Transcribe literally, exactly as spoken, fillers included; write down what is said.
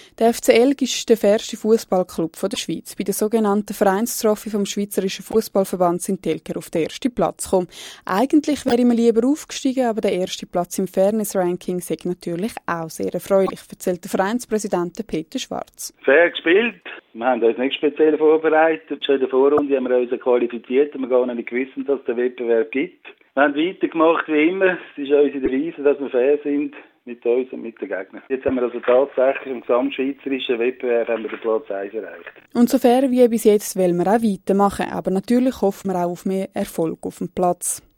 Der F C Elgg ist der fairste Fußballclub der Schweiz. Bei der sogenannten Vereinstrophy vom Schweizerischen Fußballverband sind die Elgger auf den ersten Platz gekommen. Eigentlich wäre ich mir lieber aufgestiegen, aber der erste Platz im Fairness-Ranking ist natürlich auch sehr erfreulich, erzählt der Vereinspräsident Peter Schwarz. Fair gespielt. Wir haben uns nicht speziell vorbereitet. Schon in der Vorrunde haben wir uns qualifiziert und wir gar nicht gewusst, dass es den Wettbewerb gibt. Wir haben weitergemacht wie immer. Es ist unsere Devise, dass wir fair sind mit uns und mit den Gegnern. Jetzt haben wir also tatsächlich im gesamtschweizerischen Wettbewerb haben wir den Platz eins erreicht. Und so fair wie bis jetzt wollen wir auch weitermachen, aber natürlich hoffen wir auch auf mehr Erfolg auf dem Platz.